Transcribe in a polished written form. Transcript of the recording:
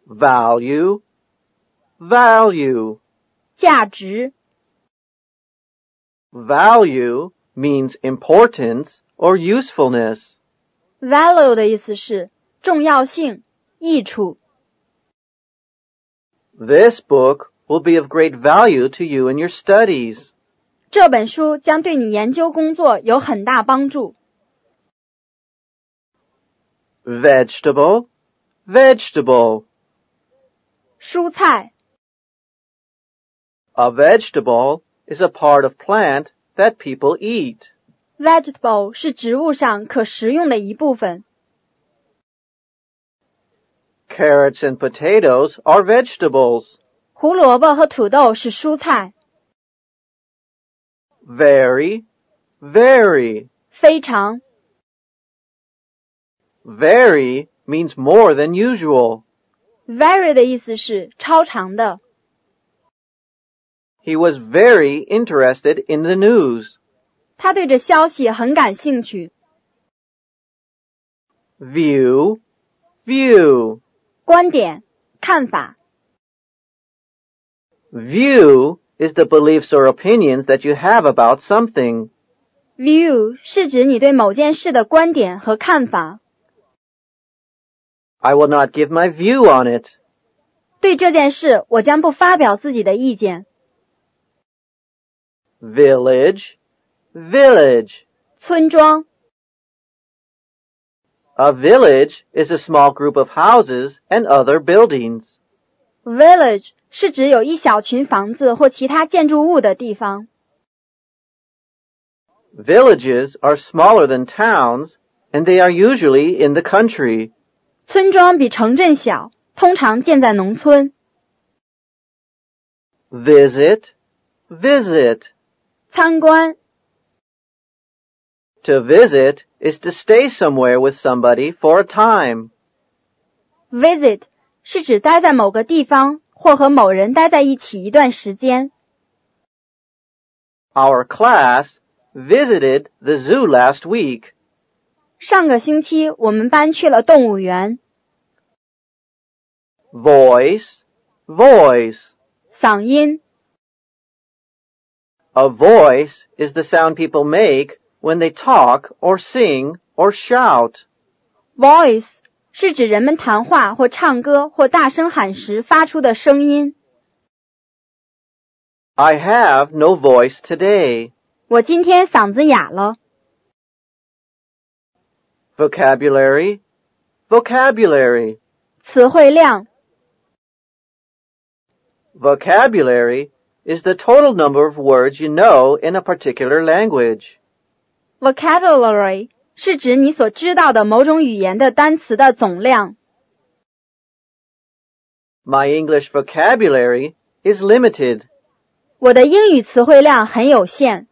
value, value. 价值。 Value means importance or usefulness. Value 的意思是重要性、益处。 This book will be of great value to you in your studies. 这本书将对你研究工作有很大帮助。 Vegetable, vegetable. 蔬菜。 A vegetable is a part of plant that people eat. Vegetable 是植物上可食用的一部分。 Carrots and potatoes are vegetables. 胡萝卜和土豆是蔬菜。 Very, very. 非常。 Very means more than usual. Very 的意思是超长的。 He was very interested in the news. 他对这消息很感兴趣。 View, view. 观点、看法。 View is the beliefs or opinions that you have about something. View 是指你对某件事的观点和看法。 I will not give my view on it. 对这件事，我将不发表自己的意见。 Village, village. 村庄。 A village is a small group of houses and other buildings. Village 是指有一小群房子或其他建筑物的地方。 Villages are smaller than towns, and they are usually in the country. 村庄比城镇小，通常建在农村。 Visit, visit. 参观。 To visit is to stay somewhere with somebody for a time. Visit 是指待在某个地方或和某人待在一起一段时间。 Our class visited the zoo last week. 上个星期我们班去了动物园。 Voice, voice. 嗓音。 A voice is the sound people make when they talk or sing or shout. Voice 是指人们谈话或唱歌或大声喊时发出的声音。 I have no voice today. 我今天嗓子哑了。 Vocabulary, vocabulary. 词汇量。 Vocabulary is the total number of words you know in a particular language. Vocabulary 是指你所知道的某种语言的单词的总量。 My English vocabulary is limited. 我的英语词汇量很有限。